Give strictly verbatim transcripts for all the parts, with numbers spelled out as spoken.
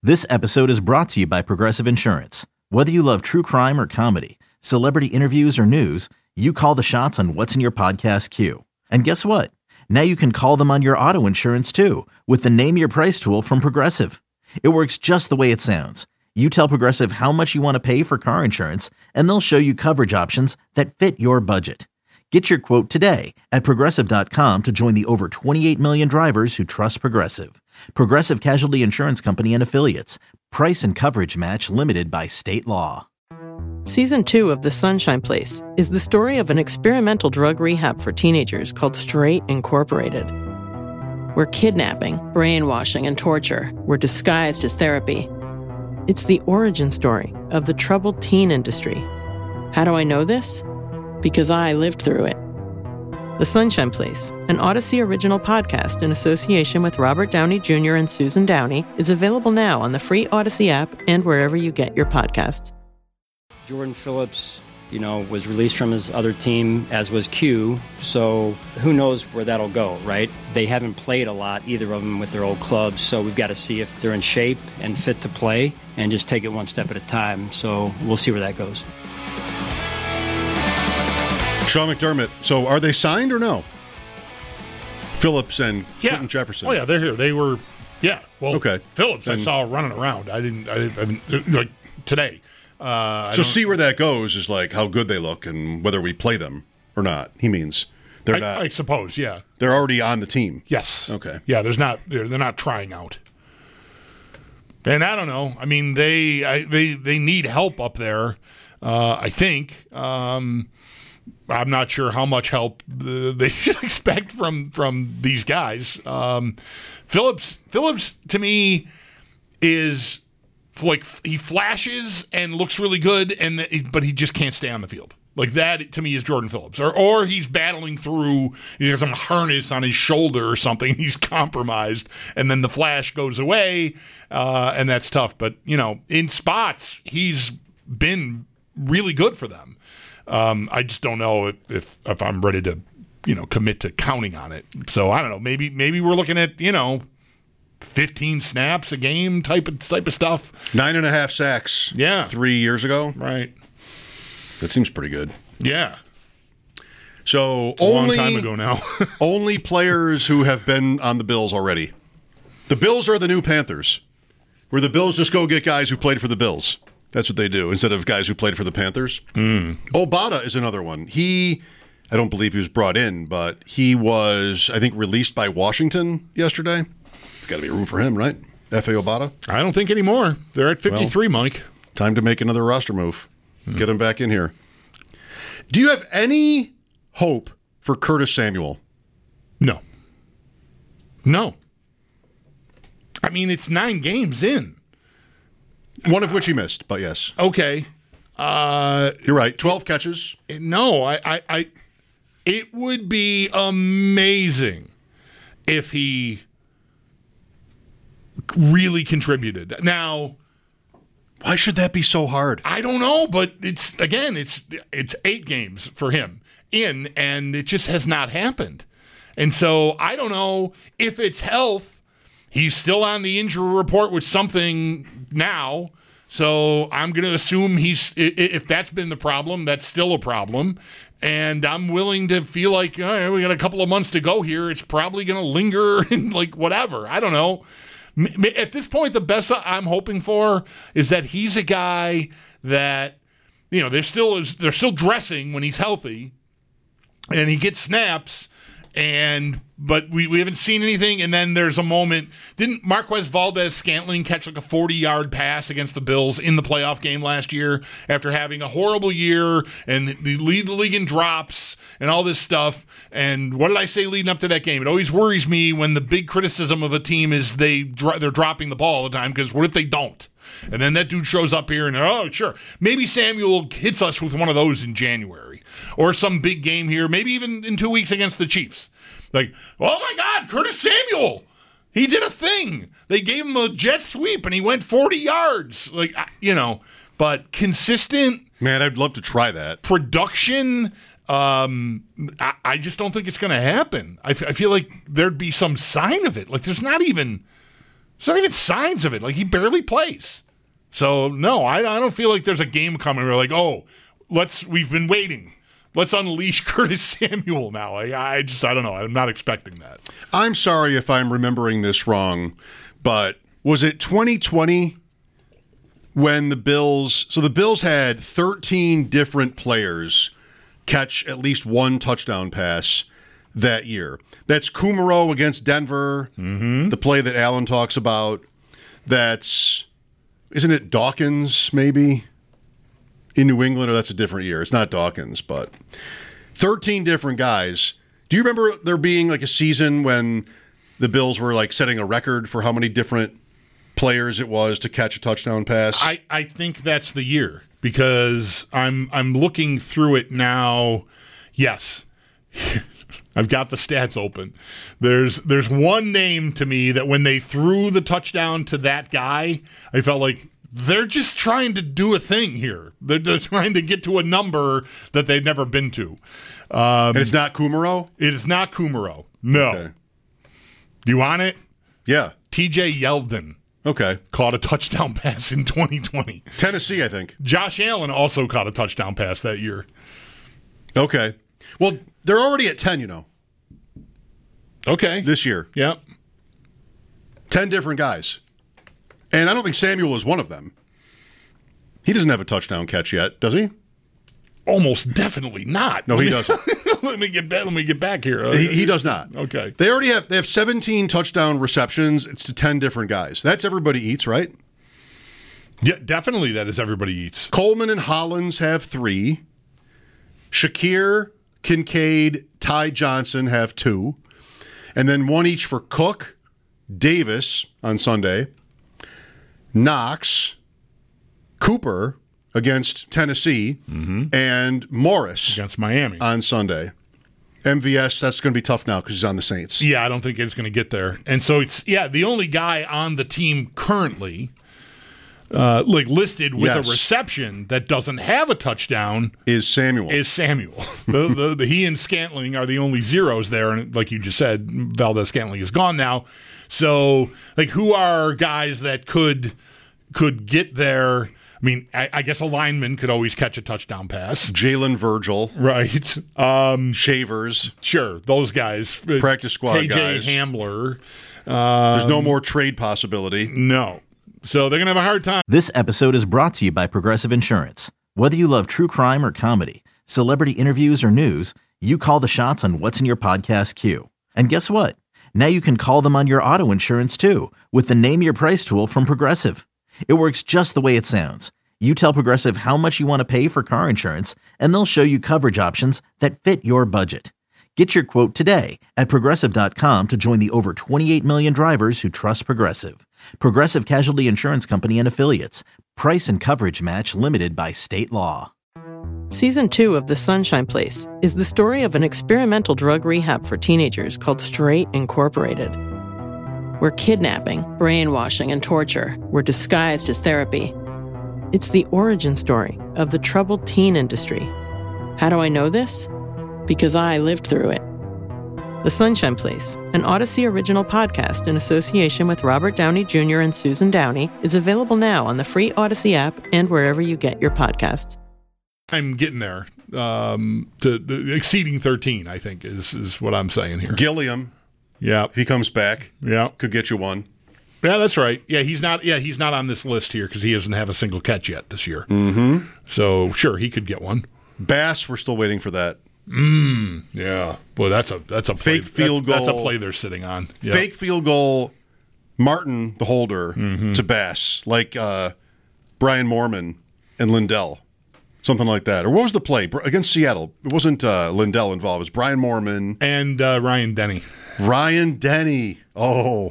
This episode is brought to you by Progressive Insurance. Whether you love true crime or comedy, celebrity interviews or news, you call the shots on what's in your podcast queue. And guess what? Now you can call them on your auto insurance too with the Name Your Price tool from Progressive. It works just the way it sounds. You tell Progressive how much you want to pay for car insurance, and they'll show you coverage options that fit your budget. Get your quote today at Progressive dot com to join the over twenty-eight million drivers who trust Progressive. Progressive Casualty Insurance Company and Affiliates. Price and coverage match limited by state law. Season two of The Sunshine Place is the story of an experimental drug rehab for teenagers called Straight Incorporated, where kidnapping, brainwashing, and torture were disguised as therapy. It's the origin story of the troubled teen industry. How do I know this? Because I lived through it. The Sunshine Place, an Odyssey original podcast in association with Robert Downey Junior and Susan Downey, is available now on the free Odyssey app and wherever you get your podcasts. Jordan Phillips, you know, was released from his other team, as was Q, so who knows where that'll go, right? They haven't played a lot, either of them, with their old clubs, so we've got to see if they're in shape and fit to play and just take it one step at a time, so we'll see where that goes. Sean McDermott. So are they signed or no? Phillips and yeah. Quentin Jefferson. Oh, yeah, they're here. They were, yeah. Well, okay. Phillips, and, I saw running around. I didn't, I didn't, I didn't like, today. Uh, so see where that goes is like how good they look and whether we play them or not. He means they're I, not. I suppose, yeah. They're already on the team. Yes. Okay. Yeah, there's not, they're, they're not trying out. And I don't know. I mean, they, I, they, they need help up there, uh, I think. Um, I'm not sure how much help the, they should expect from from these guys. Um, Phillips, Phillips to me is like he flashes and looks really good, and the, but he just can't stay on the field. Like that to me is Jordan Phillips, or or he's battling through. He has some harness on his shoulder or something. He's compromised, and then the flash goes away, uh, and that's tough. But you know, in spots, he's been really good for them. Um, I just don't know if, if if I'm ready to, you know, commit to counting on it. So I don't know. Maybe maybe we're looking at, you know, fifteen snaps a game type of type of stuff. Nine and a half sacks. Yeah, three years ago. Right. That seems pretty good. Yeah. So it's only a long time ago now. only players who have been on the Bills already. The Bills are the new Panthers, where the Bills just go get guys who played for the Bills. That's what they do, instead of guys who played for the Panthers. Mm. Obata is another one. He, I don't believe he was brought in, but he was, I think, released by Washington yesterday. There's got to be room for him, right? F A. Obata? I don't think anymore. They're at fifty-three, well, Mike. Time to make another roster move. Mm. Get him back in here. Do you have any hope for Curtis Samuel? No. No. I mean, it's nine games in. One of which he missed, but yes. Okay. Uh, You're right. twelve catches. No, I, I, I, it would be amazing if he really contributed. Now, why should that be so hard? I don't know, but it's, again, it's it's eight games for him in, and it just has not happened. And so I don't know if it's health. He's still on the injury report with something now, so I'm going to assume he's. If that's been the problem, that's still a problem, and I'm willing to feel like, all right, we got a couple of months to go here. It's probably going to linger and like whatever. I don't know. At this point, the best I'm hoping for is that he's a guy that, you know, they're still they're still dressing when he's healthy, and he gets snaps. And but we, we haven't seen anything, and then there's a moment. Didn't Marquez Valdez-Scantling catch like a forty-yard pass against the Bills in the playoff game last year after having a horrible year and they lead the league in drops and all this stuff? And what did I say leading up to that game? It always worries me when the big criticism of a team is they they're dropping the ball all the time, because what if they don't? And then that dude shows up here and, oh, sure, maybe Samuel hits us with one of those in January or some big game here, maybe even in two weeks against the Chiefs. Like, oh, my God, Curtis Samuel. He did a thing. They gave him a jet sweep, and he went forty yards. Like, you know, but consistent. Man, I'd love to try that. Production, um, I, I just don't think it's going to happen. I, f- I feel like there'd be some sign of it. Like, there's not even There's not even signs of it. Like, he barely plays. So, no, I, I don't feel like there's a game coming where, like, oh, let's, we've been waiting. Let's unleash Curtis Samuel now. I, I just, I don't know. I'm not expecting that. I'm sorry if I'm remembering this wrong, but was it twenty twenty when the Bills, so the Bills had thirteen different players catch at least one touchdown pass that year. That's Kumaro against Denver, mm-hmm. the play that Alan talks about. That's, isn't it Dawkins maybe? In New England, or that's a different year. It's not Dawkins, but thirteen different guys. Do you remember there being like a season when the Bills were like setting a record for how many different players it was to catch a touchdown pass? I, I think that's the year because I'm I'm looking through it now. Yes. I've got the stats open. There's there's one name to me that when they threw the touchdown to that guy, I felt like they're just trying to do a thing here. They're, they're trying to get to a number that they've never been to. Um, and it's not Kumaro? It is not Kumaro. No. Okay. Do you want it? Yeah. T J Yeldon. Okay. Caught a touchdown pass in twenty twenty. Tennessee, I think. Josh Allen also caught a touchdown pass that year. Okay. Well, they're already at ten, you know. Okay. This year. Yep. ten different guys. And I don't think Samuel is one of them. He doesn't have a touchdown catch yet, does he? Almost definitely not. No, he doesn't. let me get back. Let me get back here. He, he does not. Okay. They already have. They have seventeen touchdown receptions. It's to ten different guys. That's everybody eats, right? Yeah, definitely. That is everybody eats. Coleman and Hollins have three. Shakir, Kincaid, Ty Johnson have two, and then one each for Cook, Davis on Sunday, Knox, Cooper against Tennessee, mm-hmm. and Morris against Miami on Sunday. M V S, that's going to be tough now because he's on the Saints. Yeah, I don't think it's going to get there. And so it's, yeah, the only guy on the team currently uh, like listed with yes. a reception that doesn't have a touchdown is Samuel. Is Samuel. the, the, the, he and Scantling are the only zeros there. And like you just said, Valdez Scantling is gone now. So, like, who are guys that could could get there? I mean, I, I guess a lineman could always catch a touchdown pass. Jalen Virgil. Right. Um, Shavers. Sure, those guys. Practice squad K J guys. Hamler. Um, There's no more trade possibility. No. So they're going to have a hard time. This episode is brought to you by Progressive Insurance. Whether you love true crime or comedy, celebrity interviews or news, you call the shots on what's in your podcast queue. And guess what? Now you can call them on your auto insurance too with the Name Your Price tool from Progressive. It works just the way it sounds. You tell Progressive how much you want to pay for car insurance, and they'll show you coverage options that fit your budget. Get your quote today at Progressive dot com to join the over twenty-eight million drivers who trust Progressive. Progressive Casualty Insurance Company and Affiliates. Price and coverage match limited by state law. Season two of The Sunshine Place is the story of an experimental drug rehab for teenagers called Straight Incorporated, where kidnapping, brainwashing, and torture were disguised as therapy. It's the origin story of the troubled teen industry. How do I know this? Because I lived through it. The Sunshine Place, an Odyssey original podcast in association with Robert Downey Junior and Susan Downey, is available now on the free Odyssey app and wherever you get your podcasts. I'm getting there. Um, to, to exceeding thirteen, I think, is is what I'm saying here. Gilliam. Yeah. If he comes back, yeah, could get you one. Yeah, that's right. Yeah, he's not. Yeah, he's not on this list here because he doesn't have a single catch yet this year. Mm-hmm. So sure, he could get one. Bass, we're still waiting for that. Mm, yeah. Boy, that's a that's a play, fake field that's, goal. That's a play they're sitting on. Yep. Fake field goal. Martin, the holder, mm-hmm. to Bass, like uh, Brian Moorman and Lindell, something like that. Or what was the play against Seattle? It wasn't uh, Lindell involved. It was Brian Moorman and uh, Ryan Denny. Ryan Denny. Oh.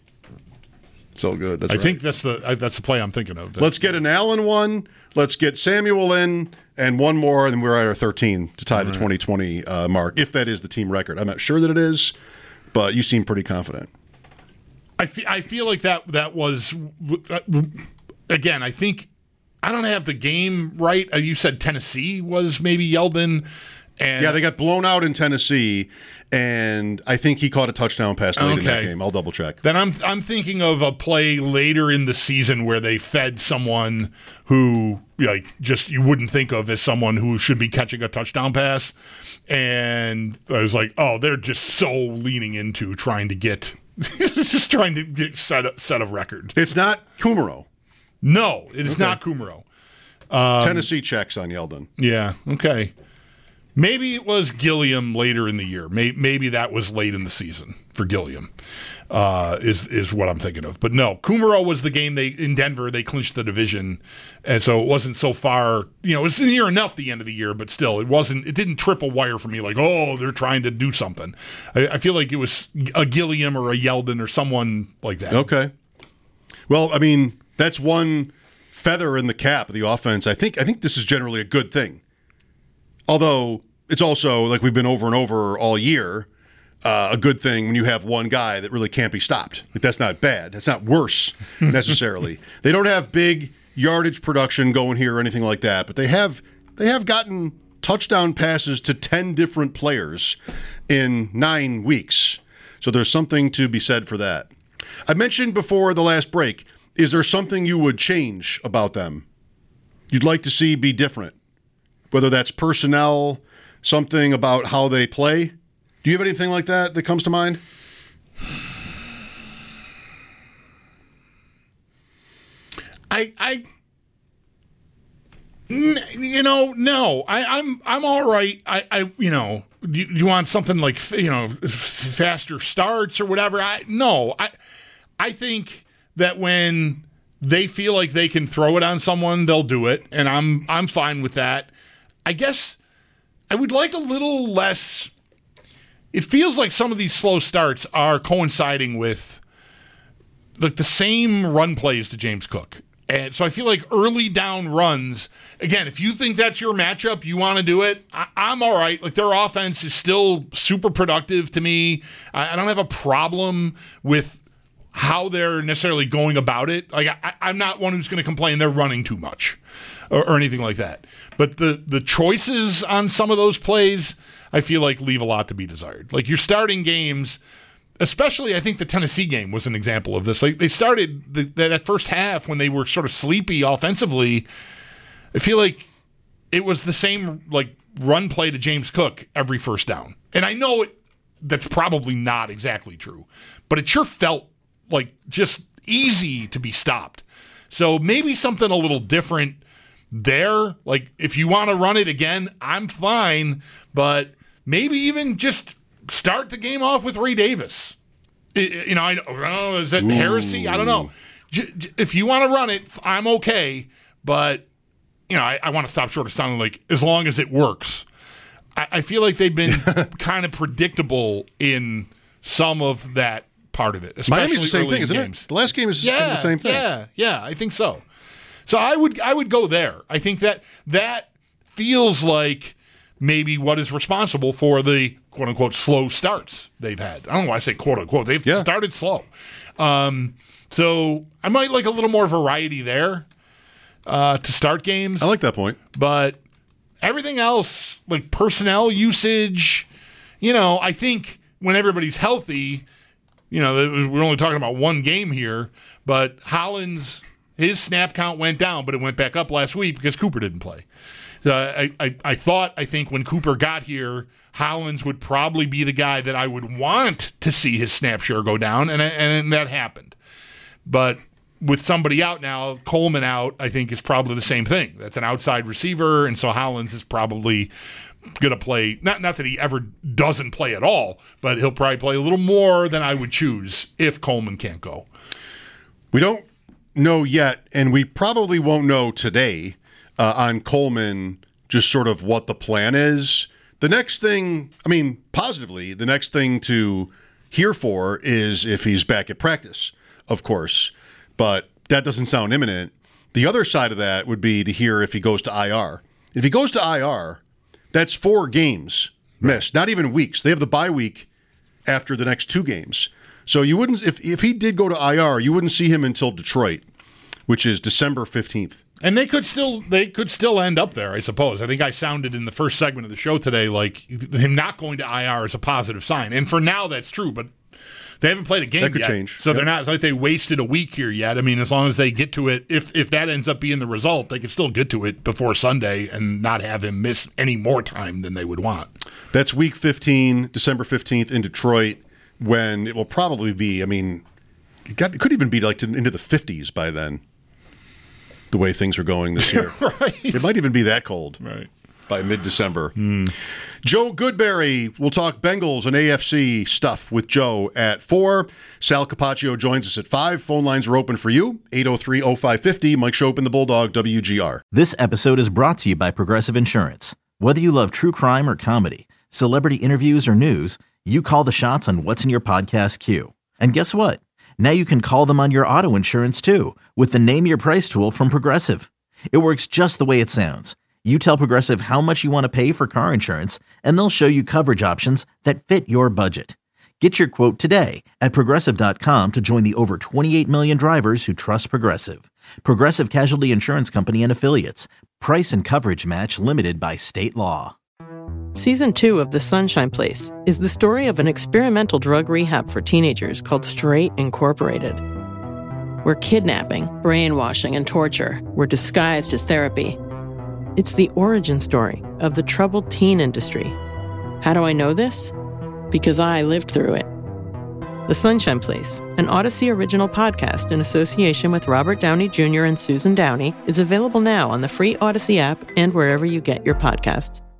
So good. That's I right. think that's the that's the play I'm thinking of. Let's get an Allen one. Let's get Samuel in, and one more, and we're at our thirteen to tie All the right. twenty twenty uh, mark, if that is the team record. I'm not sure that it is, but you seem pretty confident. I feel, I feel like that that was, again, I think, I don't have the game right. You said Tennessee was maybe Yeldon, And yeah, they got blown out in Tennessee, and I think he caught a touchdown pass late in that Okay. game. I'll double check. Then I'm I'm thinking of a play later in the season where they fed someone who like just you wouldn't think of as someone who should be catching a touchdown pass, and I was like, oh, they're just so leaning into trying to get just trying to get set a, set a record. It's not Kumaro. No, it is Okay. not Kumaro. Tennessee checks on Yeldon. Yeah. Okay. Maybe it was Gilliam later in the year. Maybe, maybe that was late in the season for Gilliam. Uh, is is what I'm thinking of. But no, Kumaro was the game they in Denver. They clinched the division, and so it wasn't so far. You know, it was near enough the end of the year, but still, it wasn't. It didn't trip a wire for me. Like, oh, they're trying to do something. I, I feel like it was a Gilliam or a Yeldon or someone like that. Okay. Well, I mean, that's one feather in the cap of the offense. I think I think this is generally a good thing. Although it's also, like we've been over and over all year, uh, a good thing when you have one guy that really can't be stopped. Like, that's not bad. That's not worse necessarily. They don't have big yardage production going here or anything like that, but they have they have gotten touchdown passes to ten different players in nine weeks. So there's something to be said for that. I mentioned before the last break, is there something you would change about them? You'd like to see be different? Whether that's personnel, something about how they play. Do you have anything like that that comes to mind? I, I, n- you know, no, I, I'm, I'm all right. I, I, you know, do you, do you want something like, you know, faster starts or whatever? I, no, I, I think that when they feel like they can throw it on someone, they'll do it, and I'm, I'm fine with that. I guess I would like a little less. It feels like some of these slow starts are coinciding with like the same run plays to James Cook. And so I feel like early down runs, again, if you think that's your matchup, you want to do it, I, I'm all right. Like, their offense is still super productive to me. I, I don't have a problem with how they're necessarily going about it. Like, I, I'm not one who's going to complain they're running too much or, or anything like that. But the the choices on some of those plays, I feel like leave a lot to be desired. Like, you're starting games, especially I think the Tennessee game was an example of this. Like, they started the, that first half when they were sort of sleepy offensively. I feel like it was the same like run play to James Cook every first down. And I know it, that's probably not exactly true, but it sure felt like just easy to be stopped. So maybe something a little different there. Like, if you want to run it again, I'm fine, but maybe even just start the game off with Ray Davis. It, you know, I oh, is that heresy? I don't know. J- j- if you want to run it, I'm okay, but you know, I, I want to stop short of sounding like as long as it works. I, I feel like they've been kind of predictable in some of that part of it. Especially Miami's the same early thing, isn't games. it? The last game is Yeah, kind of the same thing. Yeah, yeah, I think so. So I would I would go there. I think that that feels like maybe what is responsible for the quote unquote slow starts they've had. I don't know why I say quote unquote. They've Yeah. started slow. Um, so I might like a little more variety there uh, to start games. I like that point. But everything else, like personnel usage, you know, I think when everybody's healthy, you know, we're only talking about one game here, but Hollins, his snap count went down, but it went back up last week because Cooper didn't play. So I, I, I thought, I think when Cooper got here, Hollins would probably be the guy that I would want to see his snap share go down, and, and that happened. But with somebody out now, Coleman out, I think is probably the same thing. That's an outside receiver, and so Hollins is probably going to play, not, not that he ever doesn't play at all, but he'll probably play a little more than I would choose if Coleman can't go. We don't know yet, and we probably won't know today uh, on Coleman just sort of what the plan is. The next thing, I mean, positively, the next thing to hear for is if he's back at practice, of course, but that doesn't sound imminent. The other side of that would be to hear if he goes to I R. If he goes to I R, that's four games missed, not even weeks. They have the bye week after the next two games. So you wouldn't, if if he did go to I R, you wouldn't see him until Detroit, which is December fifteenth. And they could still they could still end up there, I suppose. I think I sounded in the first segment of the show today like him not going to I R is a positive sign. And for now, that's true, but they haven't played a game that could yet. Change. So yep. they're not, it's like they wasted a week here yet. I mean, as long as they get to it, if if that ends up being the result, they could still get to it before Sunday and not have him miss any more time than they would want. That's week fifteen, December fifteenth in Detroit, when it will probably be, I mean, it, got, it could even be like to, into the fifties by then, the way things are going this year. Right. It might even be that cold right. by mid-December. Mm. Joe Goodberry will talk Bengals and A F C stuff with Joe at four. Sal Capaccio joins us at five. Phone lines are open for you, eight oh three oh five five oh. Mike Shope and the Bulldog, W G R. This episode is brought to you by Progressive Insurance. Whether you love true crime or comedy, celebrity interviews or news, you call the shots on what's in your podcast queue. And guess what? Now you can call them on your auto insurance too with the Name Your Price tool from Progressive. It works just the way it sounds. You tell Progressive how much you want to pay for car insurance, and they'll show you coverage options that fit your budget. Get your quote today at Progressive dot com to join the over twenty-eight million drivers who trust Progressive. Progressive Casualty Insurance Company and Affiliates. Price and coverage match limited by state law. Season two of The Sunshine Place is the story of an experimental drug rehab for teenagers called Straight Incorporated, where kidnapping, brainwashing, and torture were disguised as therapy. It's the origin story of the troubled teen industry. How do I know this? Because I lived through it. The Sunshine Place, an Odyssey original podcast in association with Robert Downey Junior and Susan Downey, is available now on the free Odyssey app and wherever you get your podcasts.